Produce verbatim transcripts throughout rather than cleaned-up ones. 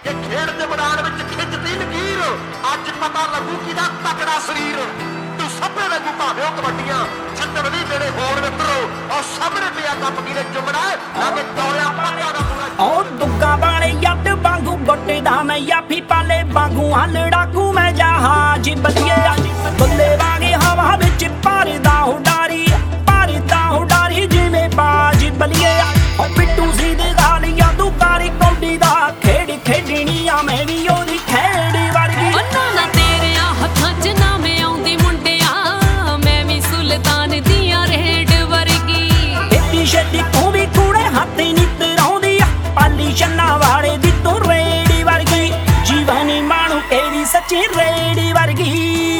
ਕਿ ਖੇਡ ਦੇ ਮੈਦਾਨ ਵਿੱਚ ਖਿੱਚਦੀ ਲਕੀਰ, ਅੱਜ ਪਤਾ ਲੱਗੂ ਕਿਹਦਾ ਤਕੜਾ ਸਰੀਰ। ਤੂੰ ਸਭੇ ਵਾਂਗੂ ਭਾਵੇਂ ਉਹ ਕਬੱਡੀਆਂ ਜਿੱਤਣ ਵੀ ਤੇਰੇ ਹੋਣ ਮਿੱਤਰੋ, ਉਹ ਸਾਹਮਣੇ ਪਿਆ ਕੱਪ ਕਿਨੇ ਚੁੰਮਣਾ ਲੱਗੇ ਦੌੜਿਆ ਪੱਕਾ ਦਾ ਪੂਰਾ। ਉਹ ਦੁੱਗਾ ਵਾਲੇ ਯੱਟ ਵਾਂਗੂ ਗੋਟੇ ਦਾ ਮੈਂ ਯਾਫੀ ਪਾਲੇ ਵਾਂਗੂ ਆ ਲੜਾਕੂ ਮੈਂ ਜਹਾਜ਼ ਬਲੀਏ। ਬੱਲੇ ਵਾਂਗੇ ਹਵਾ ਵਿੱਚ ਭਰਦਾ ਉਡਾਰੀ, ਭਰਦਾ ਉਡਾਰੀ ਜਿਵੇਂ ਬਾਜ ਬਲੀਏ। ਉਹ ਪਿੱਟੂ ਸੀ ਦੇ ਗਾਲੀਆਂ ਤੂੰ ਕਾਰੀ ਕੌਡੀ ਦਾ ਖੇਡ ਖੇਡਣੀ ਆ ਮੈਂ ਵੀ ਉਹਦੀ ਖੇਡ ਵਰਗੀ। ਉਹਨਾਂ ਨਾ ਤੇਰਿਆਂ ਹੱਥਾਂ 'ਚ ਨਾ ਮੈਂ ਆਉਂਦੀ ਮੁੰਡਿਆ, ਮੈਂ ਵੀ ਸੁਲਤਾਨ ਦੀਆਂ ਰੇਡ ਵਰਗੀ। ਇੱਡੀ ਛੇਤੀ ਤੂੰ ਵੀ ਕੂੜੇ ਹੱਥੀ ਨੀ ਤਰਾਉਂਦੀ ਆ, ਪਾਲੀ ਛੰਨਾ ਵਾਲੇ ਦੀ ਤੂੰ ਰੇੜੀ ਵਰਗੀ। ਜੀਵਨੀ ਮਾਣੂ ਤੇਰੀ ਸੱਚੀ ਰੇੜੀ ਵਰਗੀ।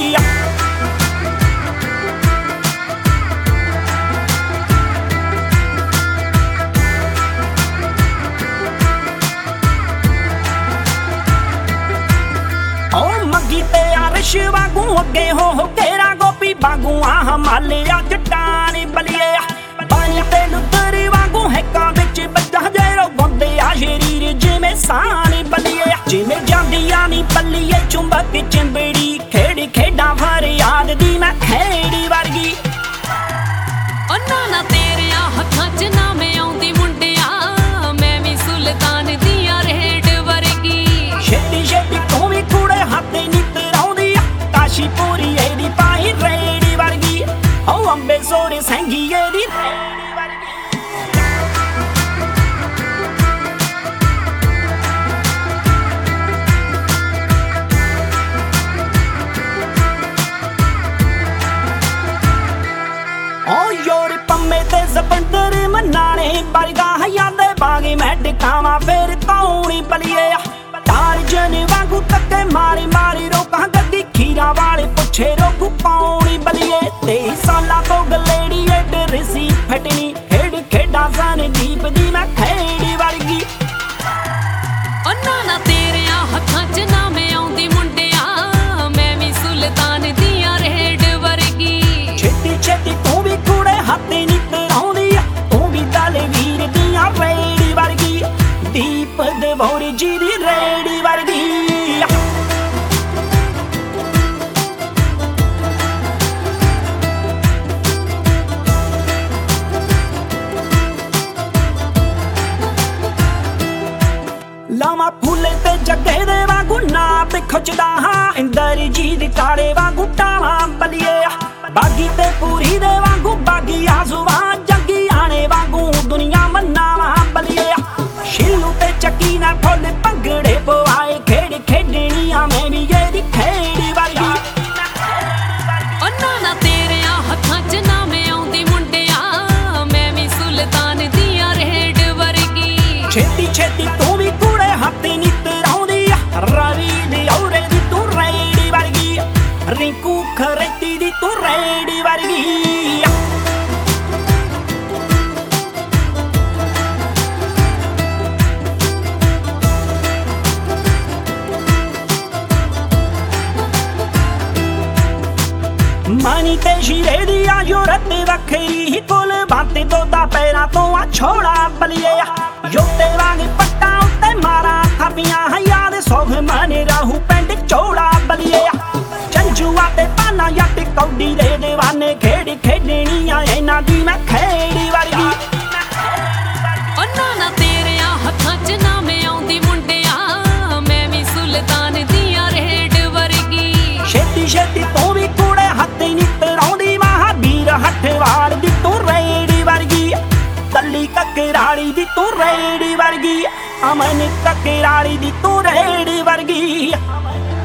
ਉਹ ਮੰਗੀ ਤੇ ਅਰਸ਼ ਵਾਂਗੂ ਅੱਗੇ ਹੋ ਹੋ ਤੇਰਾ ਗੋਪੀ ਵਾਂਗੂ ਆ ਮਾਲਿਆ ਜੱਟਾਂ ਨੀ ਬਲੀਏ। ਬਾਣੀ ਤੇ ਲੁੱਤਰੀ ਵਾਂਗੂ ਹੈਕਾਂ ਵਿੱਚ ਬੱਜਾ ਜੇਰੋ ਬੰਦੇ ਆ ਸ਼ਰੀਰ ਜਿਵੇਂ ਸਾਨੀ ਬਲੀਏ। ਜਿਵੇਂ ਜਾਂਦੀਆਂ ਨੀ ਬੱਲੀਏ ਚੁੰਬਕ ਚਿੰਬੜੀ, ਖੇੜੀ ਖੇਡਾਂ ਫਰਿਆਦ ਦੀ ਮੈਂ ਖੇੜੀ ਵਰਗੀ। ਉਹਨਾਂ ਨਾ ਤੇਰਿਆਂ ਹੱਥਾਂ 'ਚ ਨਾ ਮੈਂ ਆਉਂਦੀ ਮੁੰਡਿਆ, ਮੈਂ ਵੀ ਸੁਲਤਾਨ ਦੀਆਂ ਰੇਡ ਵਰਗੀ। ਛੇਤੀ ਛੇਤੀ ਤੂੰ ਵੀ ਕੂੜੇ ਹੱਥੀ ਨੀ ਤਰਾਉਂਦੀ ਆ, ਕਾਸ਼ੀ ਪੂਰੀ ਇਹਦੀ ਪਾਈ ਰੇੜੀ ਵਰਗੀ। ਉਹ ਅੰਬੇ ਸੋਰੇ ਸੈਂਗੀ ਇਹਦੀ ਰੇੜੀ ਵਰਗੀ। ਉਹ ਯੋਰ ਪੰਮੇ ਤੇ ਜ਼ਬੰਦਰ ਮਨਾਣੇ ਬਰਗਾਹਾਂ ਦੇ ਬਾਗੇ ਮੈਂ ਡਿਕਾਵਾਂ ਫੇਰ ਕੌਣੀ ਬਲੀਏ। ਟਾਰਜਨ ਵਾਂਗੂ ਤੱਕੇ ਮਾਰੀ ਮਾਰੀ ਰੋਕਾਂ ਗੱਡੀ ਖੀਰਾ ਵਾਲੇ ਪੁੱਛੇ ਰੋਕੂ ਕੌਣੀ ਬਲੀਏ। ਤੇਈ ਸਾਲਾਂ ਤੋਂ ਗਲੇੜੀ ਏਡ ਰਿਸੀ ਫਟਣੀ, ਖੇਡ ਖੇਡਾਂ ਸਨ ਦੀਪ ਦੀ ਮੈਂ ਖੇੜੀ ਵਰਗੀ। ਉਹਨਾਂ ਨਾ ਤੇਰਿਆਂ ਹੱਥਾਂ 'ਚ ਨਾ ਮੈਂ ਆਉਂਦੀ ਮੁੰਡਿਆ, ਮੈਂ ਵੀ ਸੁਲਤਾਨ ਦੀਆਂ ਰੇਡ ਵਰਗੀ। ਛੇਤੀ ਛੇਤੀ ਤੂੰ ਵੀ ਕੂੜੇ ਹੱਥੀ ਨੀ ਤਰਾਉਂਦੀ ਆ, ਤੂੰ ਵੀ ਦਲੇ ਵੀਰ ਦੀਆਂ ਰੇੜੀ ਵਰਗੀ। ਦੀਪ ਦੇ ਭੌਰੀ ਜੀ ਦੀ ਰੇੜੀ ਵਰਗੀ। ਲਾਵਾਂ ਫੁੱਲੇ ਤੇ ਜੱਗੇ ਦੇ ਵਾਂਗੂ ਨਾਪ ਖੁੱਚਦਾ ਹਾਂ, ਇੰਦਰ ਜੀ ਦੇ ਕਾਲੇ ਵਾਂਗੂ ਟਾਵਾਂ ਬਲੀਏ। ਬਾਗੀ ਤੇ ਪੂਰੀ ਦੇ ਵਾਂਗੂ ਬਾਗੀ ਆਜ਼ੂਆਂ, ਜੱਗੀ ਆਣੇ ਵਾਂਗੂ ਦੁਨੀਆ ਮੰਨਾਵਾਂ ਬਲੀਏ। ਸ਼ਿਲੂ ਤੇ ਚੱਕੀ ਨਾ ਫੁੱਲ ਭੰਗੜੇ ਪਵਾਏ, ਖੇਡ ਖੇਡਣੀ ਆ ਮੈਂ ਵੀ ਇਹਦੀ ਖੇੜੀ ਵਰਗੀ। ਉਹਨਾਂ ਨਾ ਤੇਰਿਆਂ ਹੱਥਾਂ 'ਚ ਨਾ ਮੈਂ ਆਉਂਦੀ ਮੁੰਡਿਆ, ਮੈਂ ਵੀ ਸੁਲਤਾਨ ਦੀਆਂ ਰੇਡ ਵਰਗੀ। ਛੇਤੀ ਛੇਤੀ ਤੂੰ ਵੀ ਕੂੜੇ ਹੱਥੀ ਨੀ ਤਰਾਉਂਦੀ ਆ, ਰਵੀ ਦੀ ਔਰੇ ਦੀ ਤੂੰ ਰੇੜੀ ਵਰਗੀ। ਰਿੰਕੂ ਖਰੇਤੀ ਦੀ ਤੂੰ ਰੇੜੀ ਵਰਗੀ। ਮਾਨੀ ਤੇ ਸ਼ੀਰੇ ਦੀ ਆ ਯੋਰਤ ਵੱਖਰੀ, ਕੋਲ ਬਾਤੇ ਦੋਦਾ ਪੈਰਾਂ ਤੋਂ ਆ ਛੋੜਾ ਬਲੀਏ। ਯੋਤੇ ਵਾਂਗ ਪੱਟਾਂ ਉੱਤੇ ਮਾਰਾਂ ਥਾਪੀਆਂ ਹੈ ਯਾਦ ਸੋਗ ਮਾਨੇ ਰਾਹੂ ਪਿੰਡ ਚੋੜਾ ਬਲੀਏ। ਚੰਜੂਆ ਤੇ ਪਾਨਾ ਯੱਟ ਕੌਡੀ ਦੇ ਦੇਵਾਨੇ, ਖੇਡ ਖੇਡਣੀ ਆ ਇਹਨਾਂ ਦੀ ਮੈਂ ਖੇੜੀ ਵਰਗੀ। ਉਹਨਾਂ ਨਾ ਤੇਰਿਆਂ ਹੱਥਾਂ 'ਚ ਨਾ ਮੈਂ ਆਉਂਦੀ ਮੁੰਡਿਆ, ਮੈਂ ਵੀ ਸੁਲਤਾਨ ਦੀਆਂ ਰੇਡ ਵਰਗੀ। ਛੇਤੀ ਛੇਤੀ ਤੂੰ ਵੀ ਕੂੜੇ ਹੱਥੀ ਨੀ ਤਰਾਉਂਦੀ, ਮਹਾਬੀਰ ਹੱਠਵਾਲ ਦੀ ਤੂੰ ਰੇੜੀ ਵਰਗੀ। ਕੱਲੀ ਕਕਰਾਲੀ ਦੀ ਤੂੰ ਰੇੜੀ ਵਰਗੀ, ਅਮਨ ਕਕਰਾਲੀ ਦੀ ਤੂੰ ਰੇੜੀ ਵਰਗੀ।